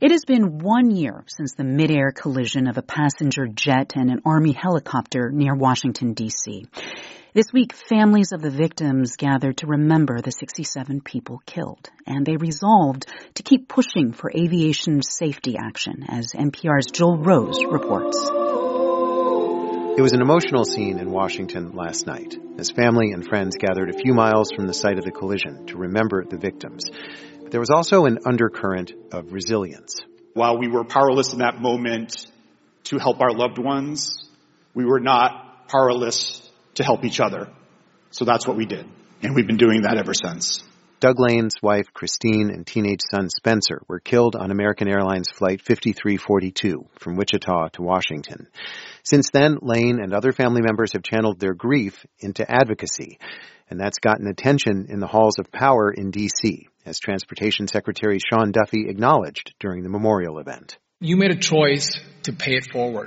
It has been 1 year since the mid-air collision of a passenger jet and an Army helicopter near Washington, D.C. This week, families of the victims gathered to remember the 67 people killed, and they resolved to keep pushing for aviation safety action, as NPR's Joel Rose reports. It was an emotional scene in Washington last night, as family and friends gathered a few miles from the site of the collision to remember the victims. But there was also an undercurrent of resilience. While we were powerless in that moment to help our loved ones, we were not powerless to help each other. So that's what we did. And we've been doing that ever since. Doug Lane's wife, Christine, and teenage son, Spencer, were killed on American Airlines Flight 5342 from Wichita to Washington. Since then, Lane and other family members have channeled their grief into advocacy. And that's gotten attention in the halls of power in D.C., as Transportation Secretary Sean Duffy acknowledged during the memorial event. You made a choice to pay it forward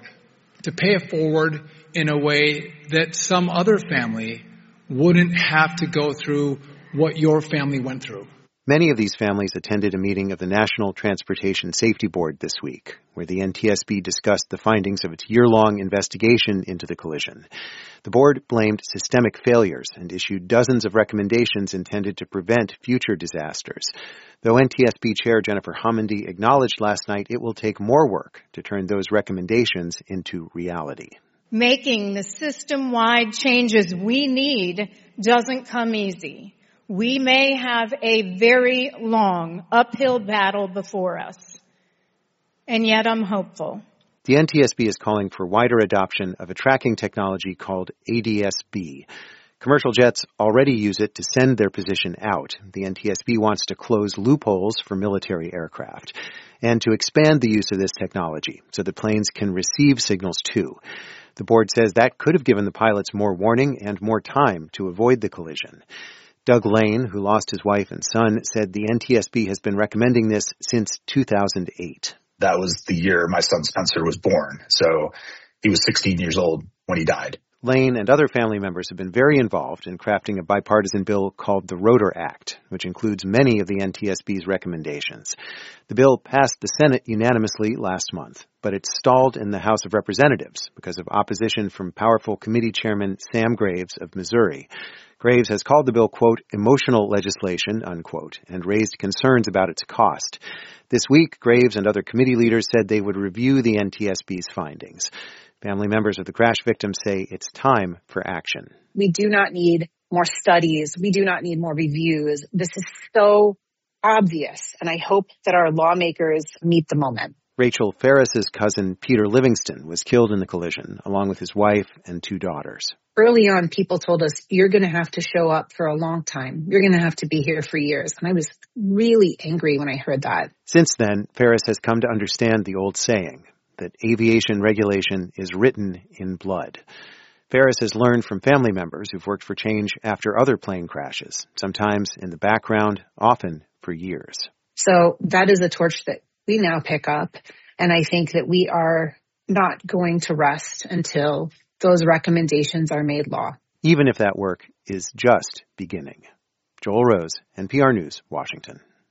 in a way that some other family wouldn't have to go through what your family went through. Many of these families attended a meeting of the National Transportation Safety Board this week, where the NTSB discussed the findings of its year-long investigation into the collision. The board blamed systemic failures and issued dozens of recommendations intended to prevent future disasters. Though NTSB Chair Jennifer Homendy acknowledged last night it will take more work to turn those recommendations into reality. Making the system-wide changes we need doesn't come easy. We may have a very long uphill battle before us, and yet I'm hopeful. The NTSB is calling for wider adoption of a tracking technology called ADS-B. Commercial jets already use it to send their position out. The NTSB wants to close loopholes for military aircraft and to expand the use of this technology so that planes can receive signals too. The board says that could have given the pilots more warning and more time to avoid the collision. Doug Lane, who lost his wife and son, said the NTSB has been recommending this since 2008. That was the year my son Spencer was born, so he was 16 years old when he died. Lane and other family members have been very involved in crafting a bipartisan bill called the Rotor Act, which includes many of the NTSB's recommendations. The bill passed the Senate unanimously last month, but it stalled in the House of Representatives because of opposition from powerful committee chairman Sam Graves of Missouri. Graves has called the bill, quote, emotional legislation, unquote, and raised concerns about its cost. This week, Graves and other committee leaders said they would review the NTSB's findings. Family members of the crash victims say it's time for action. We do not need more studies. We do not need more reviews. This is so obvious, and I hope that our lawmakers meet the moment. Rachel Ferris's cousin, Peter Livingston, was killed in the collision, along with his wife and 2 daughters. Early on, people told us, you're going to have to show up for a long time. You're going to have to be here for years. And I was really angry when I heard that. Since then, Ferris has come to understand the old saying that aviation regulation is written in blood. Ferris has learned from family members who've worked for change after other plane crashes, sometimes in the background, often for years. So that is a torch that we now pick up, and I think that we are not going to rest until those recommendations are made law. Even if that work is just beginning. Joel Rose, NPR News, Washington.